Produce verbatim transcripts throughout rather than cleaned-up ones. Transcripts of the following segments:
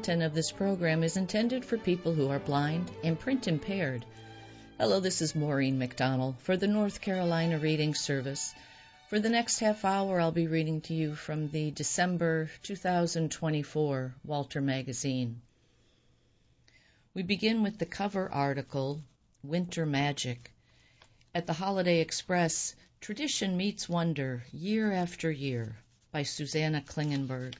content of this program is intended for people who are blind and print impaired. Hello, this is Maureen McDonald for the North Carolina Reading Service. For the next half hour, I'll be reading to you from the December two thousand twenty-four Walter Magazine. We begin with the cover article, Winter Magic. At the Holiday Express, Tradition Meets Wonder, Year After Year, by Susanna Klingenberg.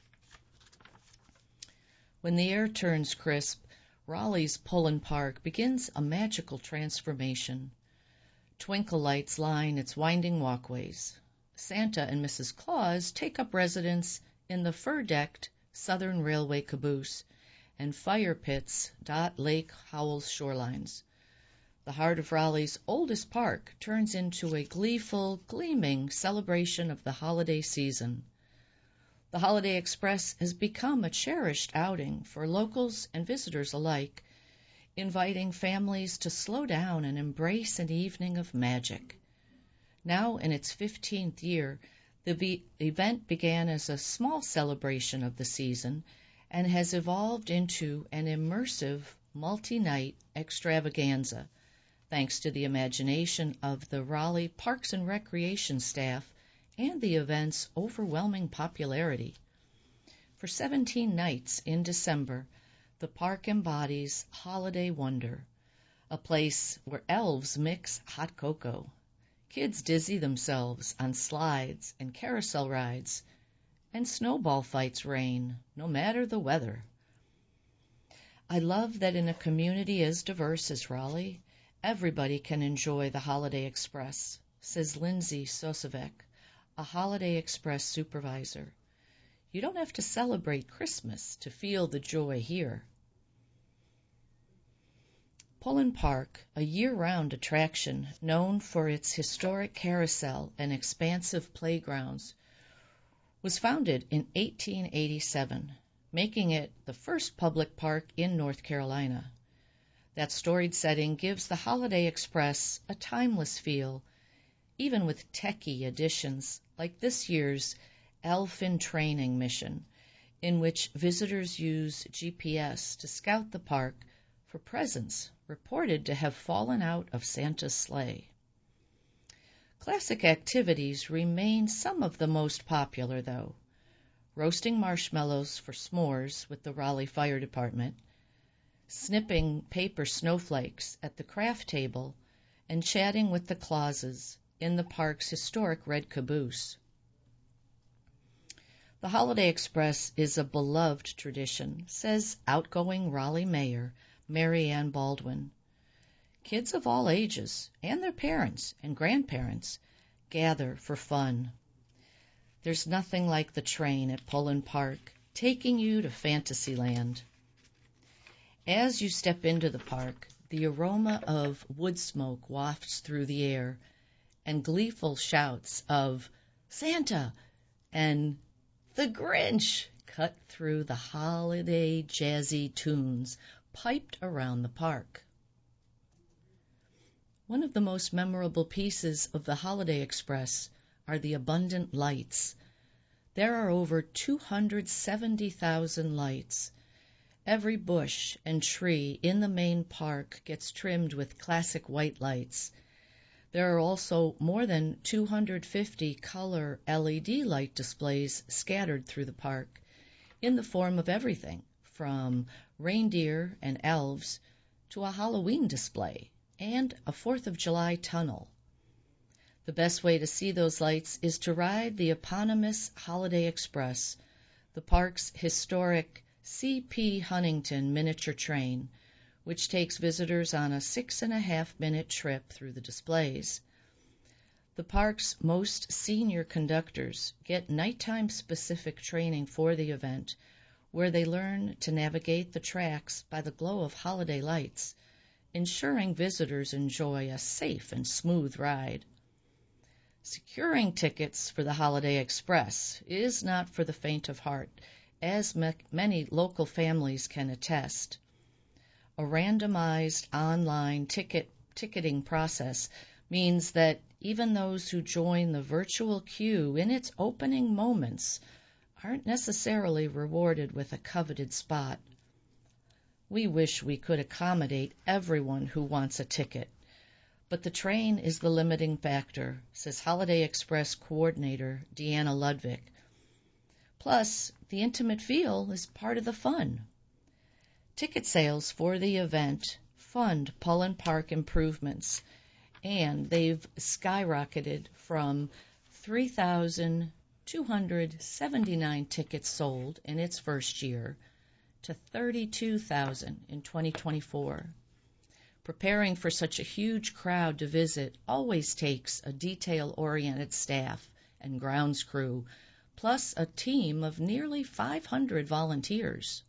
When the air turns crisp, Raleigh's Pullen Park begins a magical transformation. Twinkle lights line its winding walkways. Santa and Missus Claus take up residence in the fur-decked Southern Railway caboose, and fire pits dot Lake Howell's shorelines. The heart of Raleigh's oldest park turns into a gleeful, gleaming celebration of the holiday season. The Holiday Express has become a cherished outing for locals and visitors alike, inviting families to slow down and embrace an evening of magic. Now in its fifteenth year, the be- event began as a small celebration of the season and has evolved into an immersive multi-night extravaganza, thanks to the imagination of the Raleigh Parks and Recreation staff and the event's overwhelming popularity. For seventeen nights in December, the park embodies holiday wonder, a place where elves mix hot cocoa, kids dizzy themselves on slides and carousel rides, and snowball fights reign, no matter the weather. I love that in a community as diverse as Raleigh, everybody can enjoy the Holiday Express, says Lindsay Sosovec, a Holiday Express supervisor. You don't have to celebrate Christmas to feel the joy here. Pullen Park, a year-round attraction known for its historic carousel and expansive playgrounds, was founded in eighteen eighty-seven, making it the first public park in North Carolina. That storied setting gives the Holiday Express a timeless feel, even with techie additions like this year's Elfin Training Mission, in which visitors use G P S to scout the park for presents reported to have fallen out of Santa's sleigh. Classic activities remain some of the most popular, though. Roasting marshmallows for s'mores with the Raleigh Fire Department, snipping paper snowflakes at the craft table, and chatting with the Clauses in the park's historic red caboose. The Holiday Express is a beloved tradition, says outgoing Raleigh Mayor Mary Ann Baldwin. Kids of all ages, and their parents and grandparents, gather for fun. There's nothing like the train at Pullen Park, taking you to Fantasyland. As you step into the park, the aroma of wood smoke wafts through the air, and gleeful shouts of Santa and the Grinch cut through the holiday jazzy tunes piped around the park. One of the most memorable pieces of the Holiday Express are the abundant lights. There are over two hundred seventy thousand lights. Every bush and tree in the main park gets trimmed with classic white lights. There are also more than two hundred fifty color L E D light displays scattered through the park in the form of everything from reindeer and elves to a Halloween display and a Fourth of July tunnel. The best way to see those lights is to ride the eponymous Holiday Express, the park's historic C P Huntington miniature train, which takes visitors on a six-and-a-half-minute trip through the displays. The park's most senior conductors get nighttime-specific training for the event, where they learn to navigate the tracks by the glow of holiday lights, ensuring visitors enjoy a safe and smooth ride. Securing tickets for the Holiday Express is not for the faint of heart, as me- many local families can attest. A randomized online ticket ticketing process means that even those who join the virtual queue in its opening moments aren't necessarily rewarded with a coveted spot. We wish we could accommodate everyone who wants a ticket. But the train is the limiting factor, says Holiday Express coordinator Deanna Ludwig. Plus, the intimate feel is part of the fun. Ticket sales for the event fund Pullen Park improvements, and they've skyrocketed from three thousand two hundred seventy-nine tickets sold in its first year to thirty-two thousand in twenty twenty-four. Preparing for such a huge crowd to visit always takes a detail-oriented staff and grounds crew, plus a team of nearly five hundred volunteers.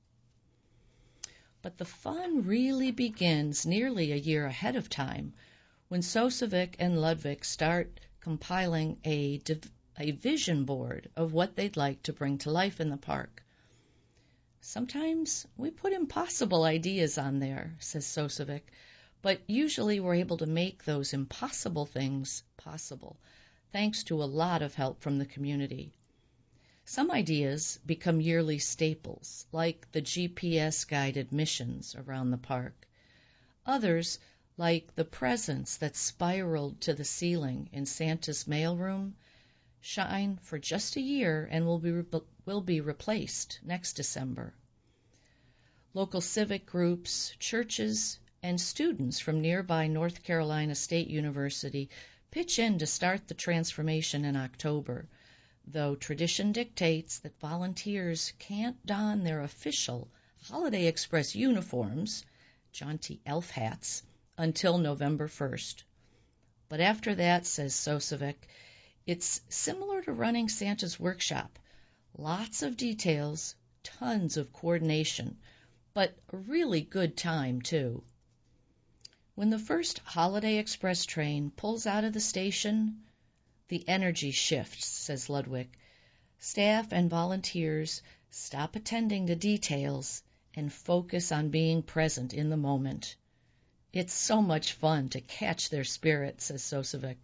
But the fun really begins nearly a year ahead of time when Sosevic and Ludwig start compiling a, a vision board of what they'd like to bring to life in the park. Sometimes we put impossible ideas on there, says Sosevic, but usually we're able to make those impossible things possible, thanks to a lot of help from the community. Some ideas become yearly staples, like the G P S-guided missions around the park. Others, like the presents that spiraled to the ceiling in Santa's mailroom, shine for just a year and will be, re- will be replaced next December. Local civic groups, churches, and students from nearby North Carolina State University pitch in to start the transformation in October, though tradition dictates that volunteers can't don their official Holiday Express uniforms, jaunty elf hats, until November first. But after that, says Sosevic, it's similar to running Santa's workshop. Lots of details, tons of coordination, but a really good time, too. When the first Holiday Express train pulls out of the station, the energy shifts, says Ludwig. Staff and volunteers stop attending to details and focus on being present in the moment. It's so much fun to catch their spirit, says Sosevic.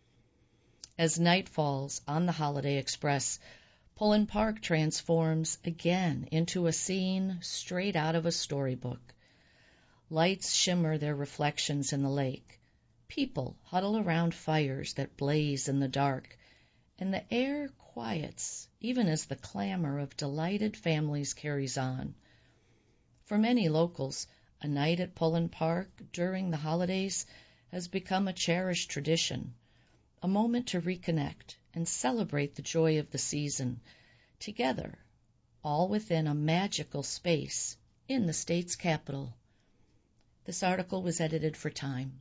As night falls on the Holiday Express, Pullen Park transforms again into a scene straight out of a storybook. Lights shimmer their reflections in the lake. People huddle around fires that blaze in the dark, and the air quiets even as the clamor of delighted families carries on. For many locals, a night at Pullen Park during the holidays has become a cherished tradition, a moment to reconnect and celebrate the joy of the season, together, all within a magical space in the state's capital. This article was edited for Time.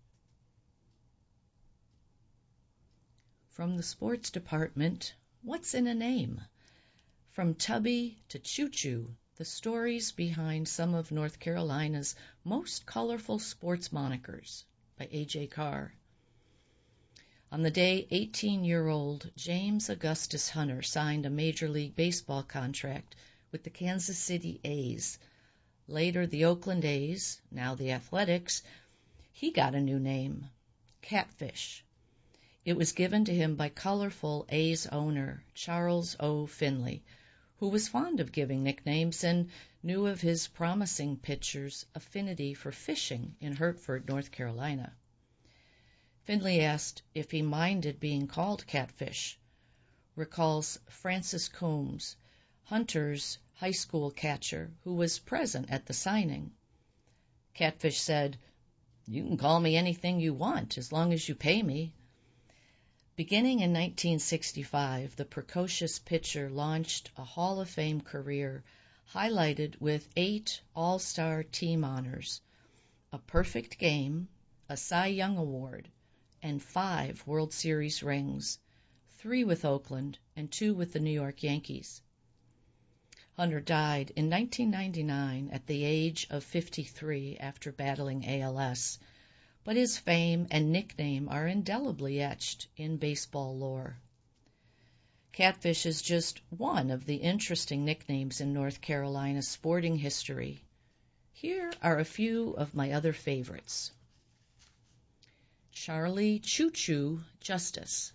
From the sports department, what's in a name? From Tubby to Choo Choo, the stories behind some of North Carolina's most colorful sports monikers, by A J Carr. On the day eighteen-year-old James Augustus Hunter signed a Major League Baseball contract with the Kansas City A's, later the Oakland A's, now the Athletics, he got a new name, Catfish. It was given to him by colorful A's owner Charles O. Finley, who was fond of giving nicknames and knew of his promising pitcher's affinity for fishing in Hertford, North Carolina. Finley asked if he minded being called Catfish, recalls Francis Coombs, Hunter's high school catcher, who was present at the signing. Catfish said, "You can call me anything you want as long as you pay me." Beginning in nineteen sixty-five, the precocious pitcher launched a Hall of Fame career highlighted with eight All-Star team honors, a perfect game, a Cy Young Award, and five World Series rings, three with Oakland and two with the New York Yankees. Hunter died in nineteen ninety-nine at the age of fifty-three after battling A L S, but his fame and nickname are indelibly etched in baseball lore. Catfish is just one of the interesting nicknames in North Carolina's sporting history. Here are a few of my other favorites. Charlie Choo Choo Justice.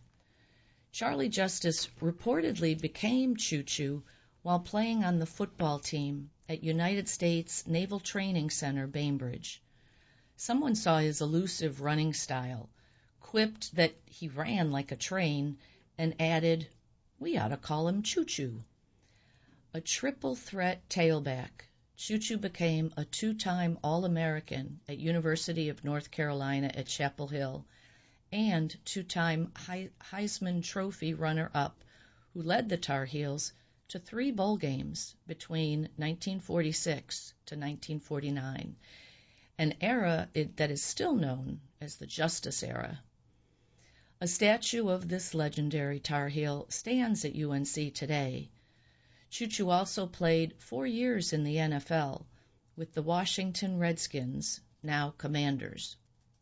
Charlie Justice reportedly became Choo Choo while playing on the football team at United States Naval Training Center, Bainbridge. Someone saw his elusive running style, quipped that he ran like a train, and added, "We ought to call him Choo-Choo." A triple-threat tailback, Choo-Choo became a two-time All-American at University of North Carolina at Chapel Hill and two-time Heisman Trophy runner-up who led the Tar Heels to three bowl games between nineteen forty-six to nineteen forty-nine, an era that is still known as the Justice Era. A statue of this legendary Tar Heel stands at U N C today. Choo-Choo also played four years in the N F L with the Washington Redskins, now Commanders.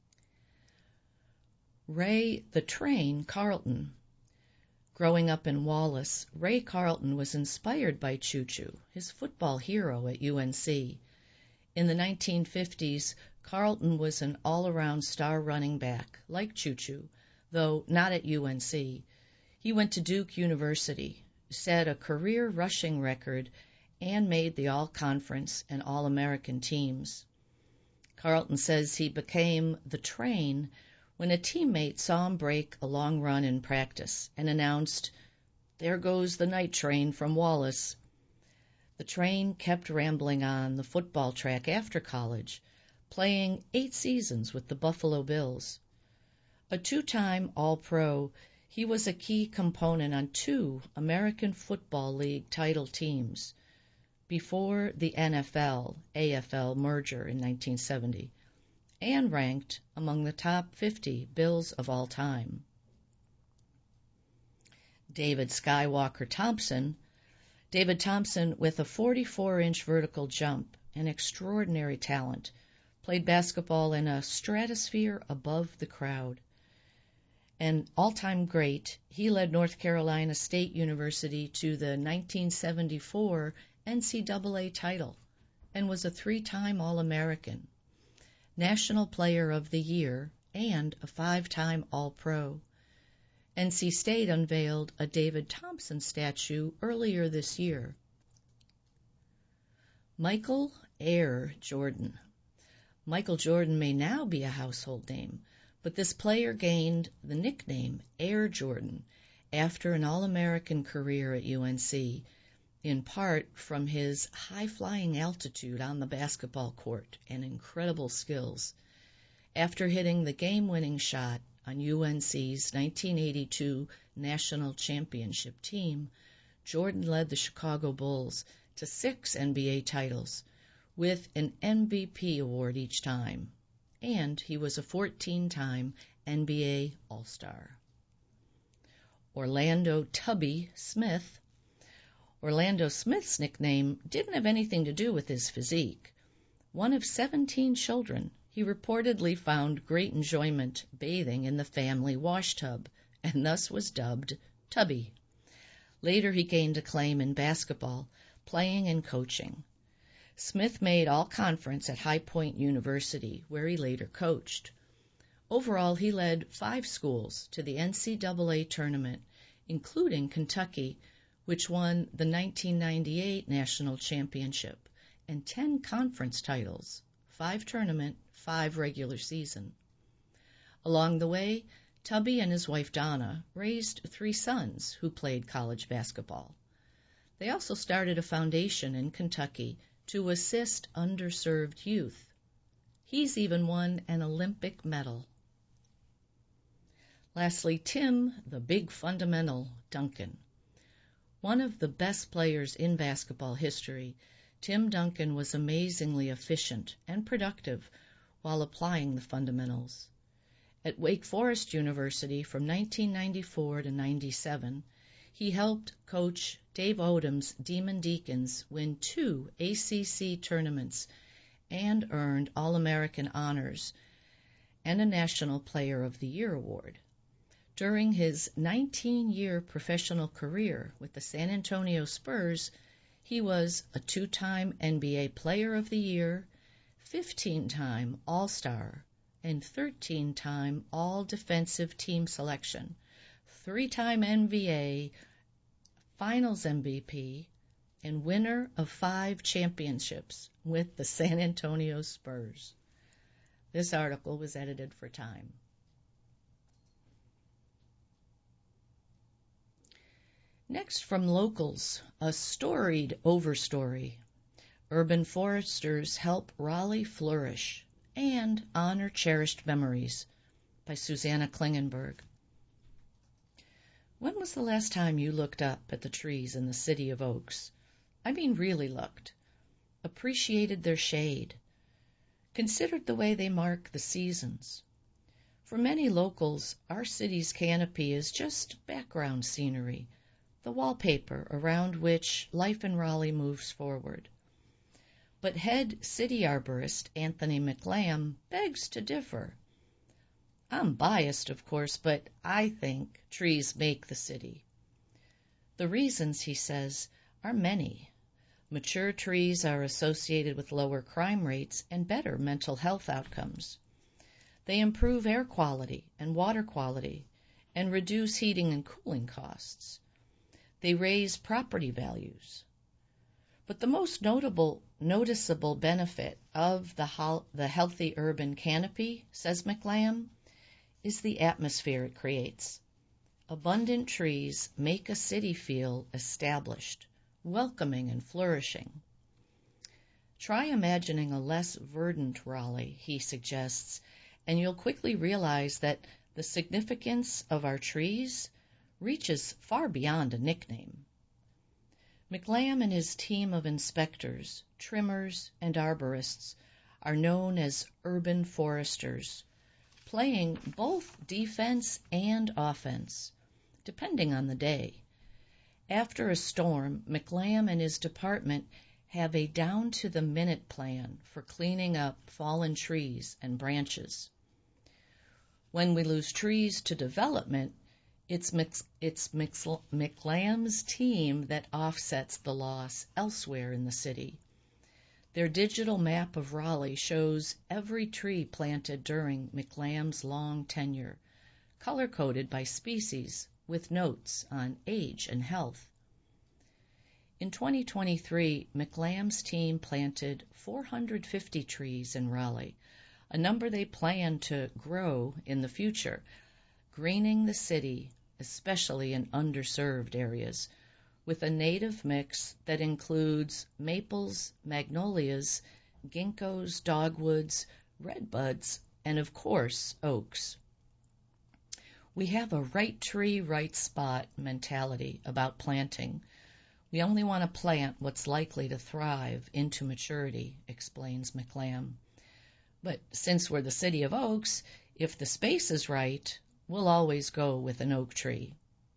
Ray the Train Carlton. Growing up in Wallace, Ray Carlton was inspired by Choo-Choo, his football hero at U N C. In the nineteen fifties, Carlton was an all-around star running back, like Choo-Choo, though not at U N C. He went to Duke University, set a career rushing record, and made the All-Conference and All-American teams. Carlton says he became the Train when a teammate saw him break a long run in practice and announced, "There goes the night train from Wallace." The Train kept rambling on the football track after college, playing eight seasons with the Buffalo Bills. A two-time All-Pro, he was a key component on two American Football League title teams before the N F L A F L merger in nineteen seventy, and ranked among the top fifty Bills of all time. David Skywalker Thompson. David Thompson, with a forty-four inch vertical jump and extraordinary talent, played basketball in a stratosphere above the crowd. An all-time great, he led North Carolina State University to the nineteen seventy-four N C double A title and was a three-time All-American, National Player of the Year, and a five-time All-Pro. N C State unveiled a David Thompson statue earlier this year. Michael Air Jordan. Michael Jordan may now be a household name, but this player gained the nickname Air Jordan after an All-American career at U N C, in part from his high-flying altitude on the basketball court and incredible skills. After hitting the game-winning shot on U N C's nineteen eighty-two National Championship team, Jordan led the Chicago Bulls to six N B A titles, with an M V P award each time, and he was a fourteen-time N B A All-Star. Orlando Tubby Smith. Orlando Smith's nickname didn't have anything to do with his physique. One of seventeen children, he reportedly found great enjoyment bathing in the family wash tub, and thus was dubbed Tubby. Later he gained acclaim in basketball, playing and coaching. Smith made all-conference at High Point University, where he later coached. Overall, he led five schools to the N C double A tournament, including Kentucky, which won the nineteen ninety-eight National Championship, and ten conference titles, five tournament, five regular season. Along the way, Tubby and his wife Donna raised three sons who played college basketball. They also started a foundation in Kentucky to assist underserved youth. He's even won an Olympic medal. Lastly, Tim, the Big Fundamental Duncan. One of the best players in basketball history, Tim Duncan was amazingly efficient and productive while applying the fundamentals. At Wake Forest University from nineteen ninety-four to ninety-seven, he helped coach Dave Odom's Demon Deacons win two A C C tournaments and earned All-American honors and a National Player of the Year award. During his nineteen-year professional career with the San Antonio Spurs, he was a two-time N B A Player of the Year, fifteen-time All-Star, and thirteen-time All-Defensive Team Selection, three-time N B A Finals M V P, and winner of five championships with the San Antonio Spurs. This article was edited for Time. Next from Locals, a storied overstory. Urban foresters help Raleigh flourish and honor cherished memories, by Susanna Klingenberg. When was the last time you looked up at the trees in the city of Oaks? I mean really looked. Appreciated their shade. Considered the way they mark the seasons. For many locals, our city's canopy is just background scenery, the wallpaper around which life in Raleigh moves forward. But head city arborist Anthony McLam begs to differ. I'm biased, of course, but I think trees make the city. The reasons, he says, are many. Mature trees are associated with lower crime rates and better mental health outcomes. They improve air quality and water quality and reduce heating and cooling costs. They raise property values. But the most notable, noticeable benefit of the, ho- the healthy urban canopy, says McLam, is the atmosphere it creates. Abundant trees make a city feel established, welcoming and flourishing. Try imagining a less verdant Raleigh, he suggests, and you'll quickly realize that the significance of our trees reaches far beyond a nickname. McLam and his team of inspectors, trimmers, and arborists are known as urban foresters, playing both defense and offense, depending on the day. After a storm, McLam and his department have a down-to-the-minute plan for cleaning up fallen trees and branches. When we lose trees to development, it's, Mc, it's McLam's team that offsets the loss elsewhere in the city. Their digital map of Raleigh shows every tree planted during McLam's long tenure, color-coded by species with notes on age and health. In twenty twenty-three, McLam's team planted four hundred fifty trees in Raleigh, a number they plan to grow in the future, greening the city, especially in underserved areas, with a native mix that includes maples, magnolias, ginkgos, dogwoods, redbuds, and of course, oaks. We have a right tree, right spot mentality about planting. We only want to plant what's likely to thrive into maturity, explains McLam. But since we're the city of oaks, if the space is right, we'll always go with an oak tree.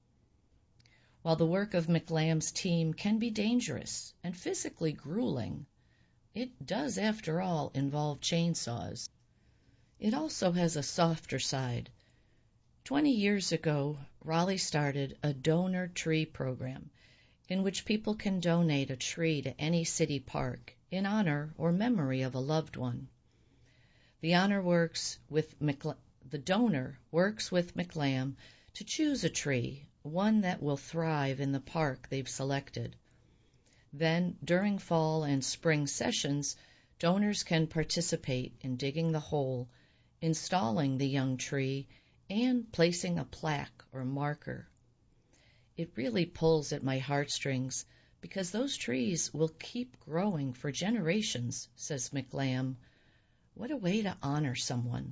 While the work of McLam's team can be dangerous and physically grueling, it does, after all, involve chainsaws. It also has a softer side. Twenty years ago, Raleigh started a donor tree program in which people can donate a tree to any city park in honor or memory of a loved one. The honor works with McLam, the donor works with McLam to choose a tree, one that will thrive in the park they've selected. Then, during fall and spring sessions, donors can participate in digging the hole, installing the young tree, and placing a plaque or marker. It really pulls at my heartstrings because those trees will keep growing for generations, says McLam. What a way to honor someone.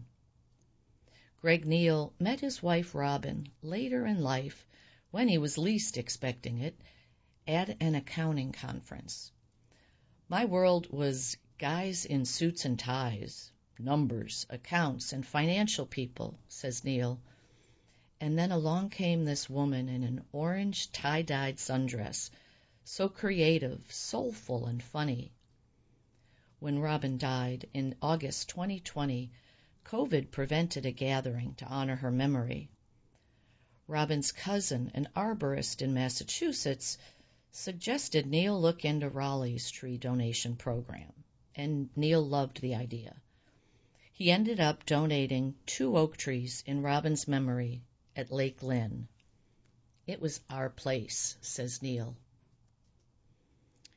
Greg Neal met his wife Robin later in life, when he was least expecting it, at an accounting conference. My world was guys in suits and ties, numbers, accounts, and financial people, says Neal. And then along came this woman in an orange tie-dyed sundress, so creative, soulful, and funny. When Robin died in August twenty twenty, COVID prevented a gathering to honor her memory. Robin's cousin, an arborist in Massachusetts, suggested Neal look into Raleigh's tree donation program, and Neal loved the idea. He ended up donating two oak trees in Robin's memory at Lake Lynn. It was our place, says Neal.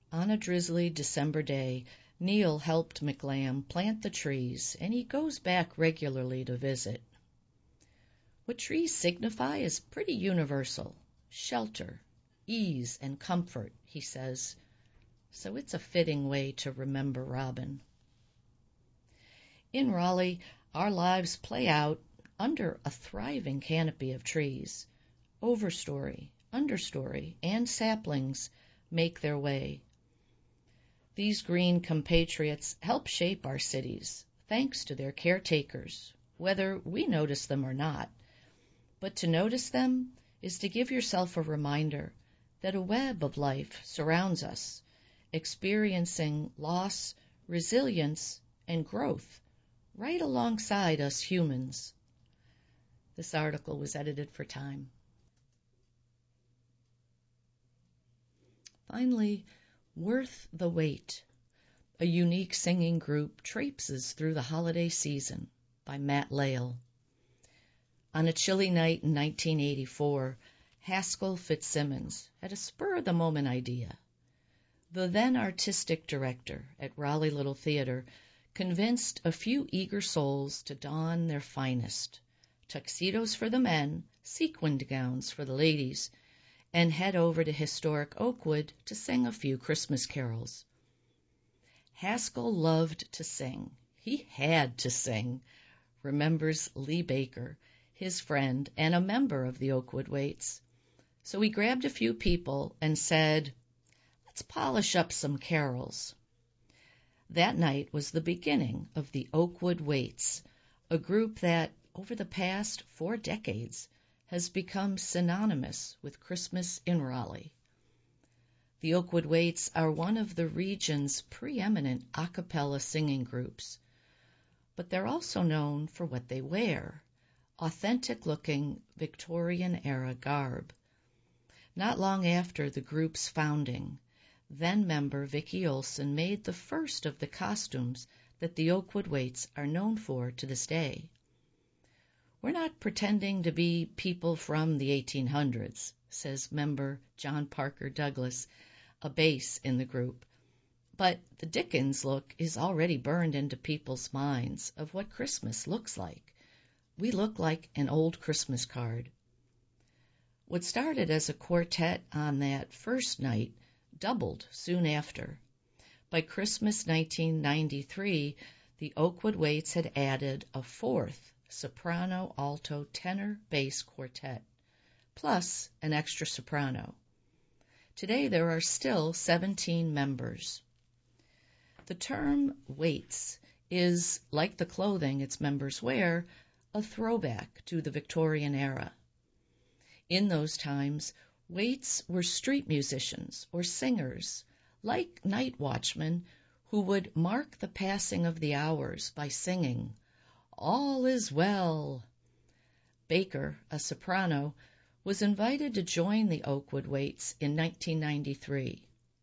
On a drizzly December day, Neil helped McLam plant the trees, and he goes back regularly to visit. What trees signify is pretty universal. Shelter, ease, and comfort, he says. So it's a fitting way to remember Robin. In Raleigh, our lives play out under a thriving canopy of trees. Overstory, understory, and saplings make their way. These green compatriots help shape our cities, thanks to their caretakers, whether we notice them or not. But to notice them is to give yourself a reminder that a web of life surrounds us, experiencing loss, resilience, and growth right alongside us humans. This article was edited for time. Finally, Worth the Wait, a unique singing group traipses through the holiday season, by Matt Lale. On a chilly night in nineteen eighty-four, Haskell Fitzsimmons had a spur-of-the-moment idea. The then artistic director at Raleigh Little Theater convinced a few eager souls to don their finest, tuxedos for the men, sequined gowns for the ladies, and head over to historic Oakwood to sing a few Christmas carols. Haskell loved to sing. He had to sing, remembers Lee Baker, his friend and a member of the Oakwood Waits. So he grabbed a few people and said, "Let's polish up some carols." That night was the beginning of the Oakwood Waits, a group that, over the past four decades, has become synonymous with Christmas in Raleigh. The Oakwood Waits are one of the region's preeminent a cappella singing groups, but they're also known for what they wear, authentic-looking Victorian-era garb. Not long after the group's founding, then-member Vicki Olsen made the first of the costumes that the Oakwood Waits are known for to this day. "We're not pretending to be people from the eighteen hundreds, says member John Parker Douglas, a bass in the group. But the Dickens look is already burned into people's minds of what Christmas looks like. We look like an old Christmas card." What started as a quartet on that first night doubled soon after. By Christmas nineteen ninety-three, the Oakwood Waits had added a fourth soprano, alto, tenor, bass quartet, plus an extra soprano. Today there are still seventeen members. The term Waits is, like the clothing its members wear, a throwback to the Victorian era. In those times, waits were street musicians or singers, like night watchmen, who would mark the passing of the hours by singing, "All is well." Baker, a soprano, was invited to join the Oakwood Waits in nineteen ninety-three.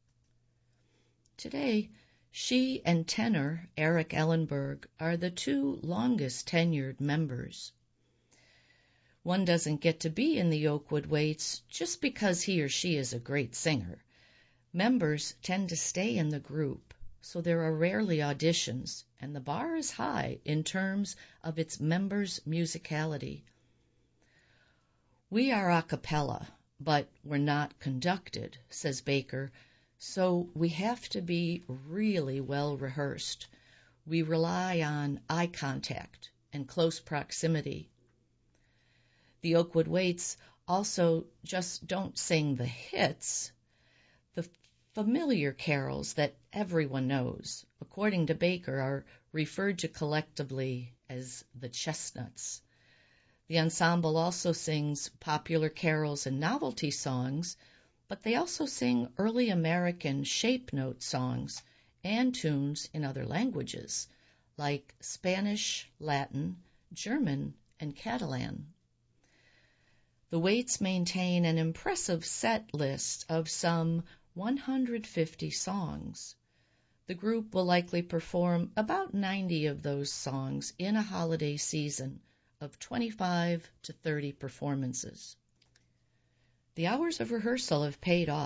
Today, she and tenor Eric Ellenberg are the two longest tenured members. One doesn't get to be in the Oakwood Waits just because he or she is a great singer. Members tend to stay in the group, so there are rarely auditions, and the bar is high in terms of its members' musicality. "We are a cappella, but we're not conducted," says Baker, "so we have to be really well rehearsed. We rely on eye contact and close proximity." The Oakwood Waits also just don't sing the hits, the familiar carols that everyone knows, according to Baker, are referred to collectively as the chestnuts. The ensemble also sings popular carols and novelty songs, but they also sing early American shape note songs and tunes in other languages, like Spanish, Latin, German, and Catalan. The Waits maintain an impressive set list of some one hundred fifty songs. The group will likely perform about ninety of those songs in a holiday season of twenty-five to thirty performances. The hours of rehearsal have paid off.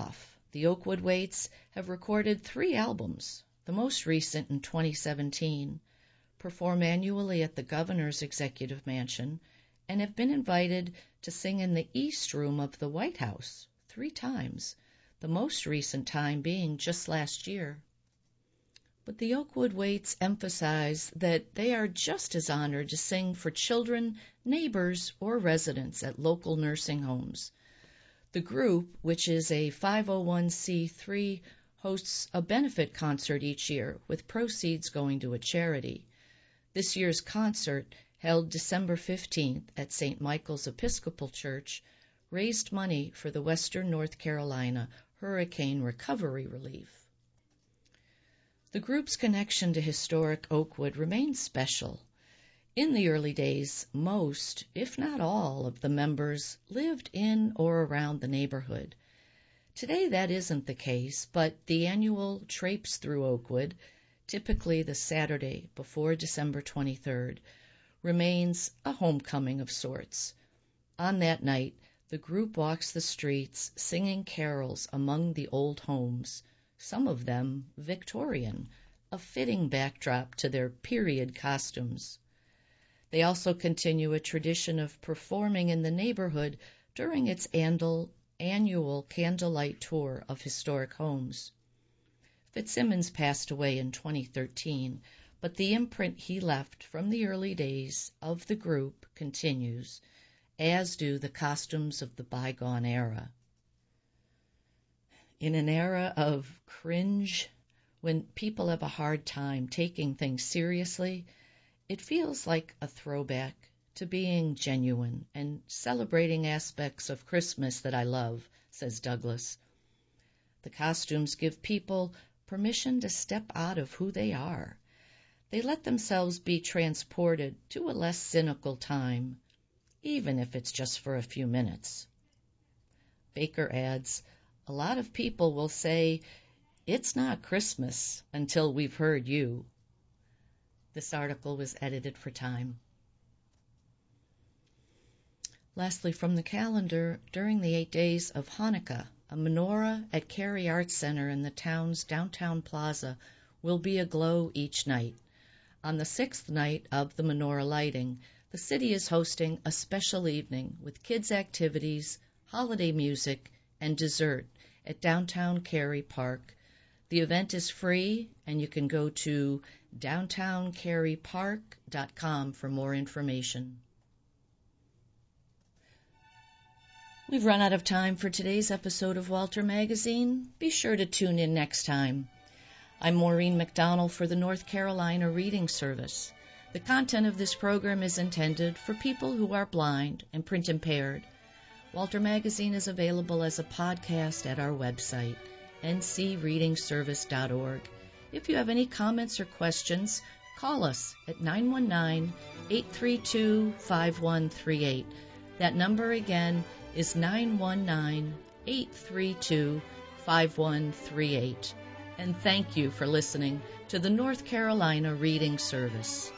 The Oakwood Waits have recorded three albums, the most recent in twenty seventeen, perform annually at the Governor's Executive Mansion, and have been invited to sing in the East Room of the White House three times, the most recent time being just last year. But the Oakwood Waits emphasize that they are just as honored to sing for children, neighbors, or residents at local nursing homes. The group, which is a five oh one c three, hosts a benefit concert each year with proceeds going to a charity. This year's concert, held December fifteenth at Saint Michael's Episcopal Church, raised money for the Western North Carolina Hurricane Recovery Relief. The group's connection to historic Oakwood remains special. In the early days, most, if not all, of the members lived in or around the neighborhood. Today that isn't the case, but the annual Traipse Through Oakwood, typically the Saturday before December twenty-third, remains a homecoming of sorts. On that night, the group walks the streets singing carols among the old homes, some of them Victorian, a fitting backdrop to their period costumes. They also continue a tradition of performing in the neighborhood during its annual, annual candlelight tour of historic homes. Fitzsimmons passed away in twenty thirteen, but the imprint he left from the early days of the group continues, as do the costumes of the bygone era. In an era of cringe, when people have a hard time taking things seriously, it feels like a throwback to being genuine and celebrating aspects of Christmas that I love, says Douglas. The costumes give people permission to step out of who they are. They let themselves be transported to a less cynical time, even if it's just for a few minutes. Baker adds, a lot of people will say, it's not Christmas until we've heard you. This article was edited for time. Lastly, from the calendar, during the eight days of Hanukkah, a menorah at Cary Arts Center in the town's downtown plaza will be aglow each night. On the sixth night of the menorah lighting, the city is hosting a special evening with kids' activities, holiday music, and dessert at downtown Cary Park. The event is free, and you can go to downtown cary park dot com for more information. We've run out of time for today's episode of Walter Magazine. Be sure to tune in next time. I'm Maureen McDonald for the North Carolina Reading Service. The content of this program is intended for people who are blind and print impaired. Walter Magazine is available as a podcast at our website, n c reading service dot org. If you have any comments or questions, call us at nine one nine, eight three two, five one three eight. That number again is nine one nine, eight three two, five one three eight. And thank you for listening to the North Carolina Reading Service.